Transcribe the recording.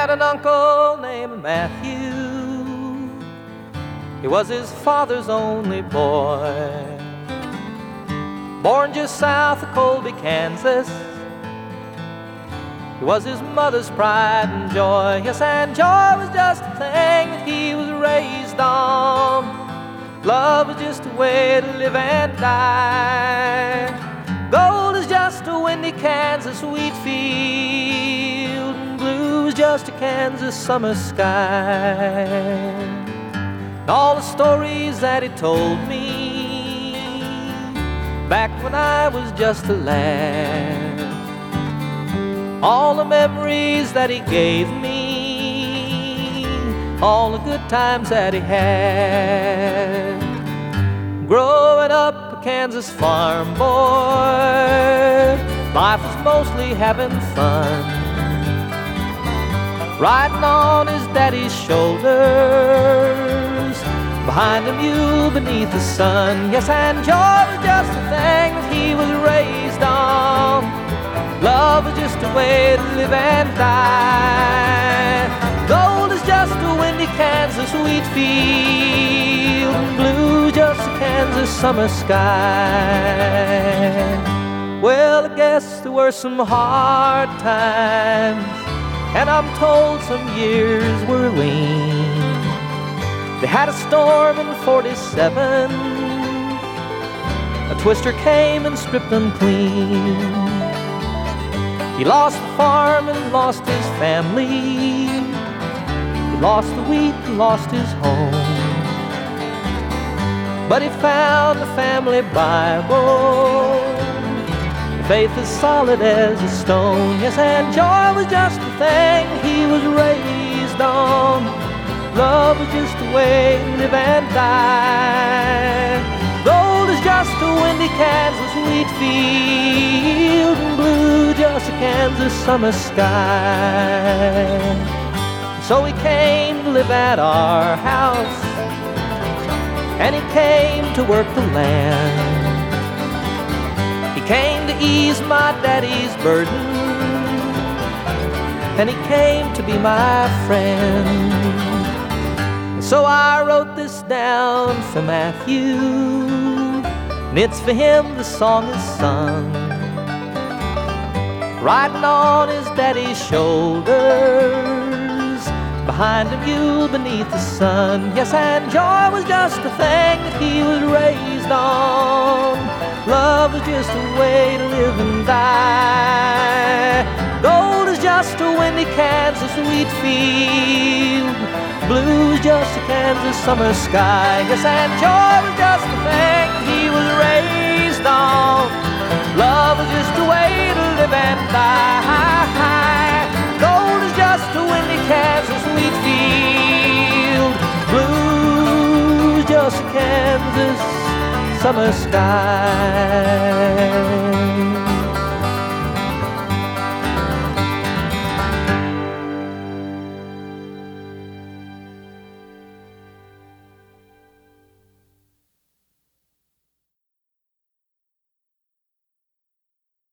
had an uncle named Matthew. He was his father's only boy. Born just south of Colby, Kansas. He was his mother's pride and joy. Yes, and joy was just a thing that he was raised on. Love was just a way to live and die. Gold is just a windy Kansas wheat field, and blue is just a Kansas summer sky. And all the stories that he told me back when I was just a lad, all the memories that he gave me, all the good times that he had. Growing up a Kansas farm boy, life was mostly having fun, riding on his daddy's shoulders, behind a mule beneath the sun. Yes, and joy was just a thing that he was raised on. Love is just a way to live and die. Gold is just a windy Kansas wheat field, and blue just a Kansas summer sky. Well, I guess there were some hard times, and I'm told some years were lean. They had a storm in '47. A twister came and stripped them clean. He lost the farm and lost his family. He lost the wheat and lost his home. But he found the family Bible. The faith is solid as a stone. Yes, and joy was just the thing he was raised on. Love was just a way to live and die. Gold is just a windy Kansas wheat field, and blue just a Kansas summer sky. So he came to live at our house, and he came to work the land. He came to ease my daddy's burden, and he came to be my friend. So I wrote this down for Matthew, and it's for him the song is sung. Riding on his daddy's shoulders, behind a mule beneath the sun. Yes, and joy was just a thing that he was raised on. Love was just a way to live and die. Gold is just a windy Kansas wheat field, blue is just a Kansas summer sky. Yes, and joy was just a thing he was raised on. Love was just a way to live and die. Gold is just a windy Kansas wheat field, blue is just a Kansas summer sky.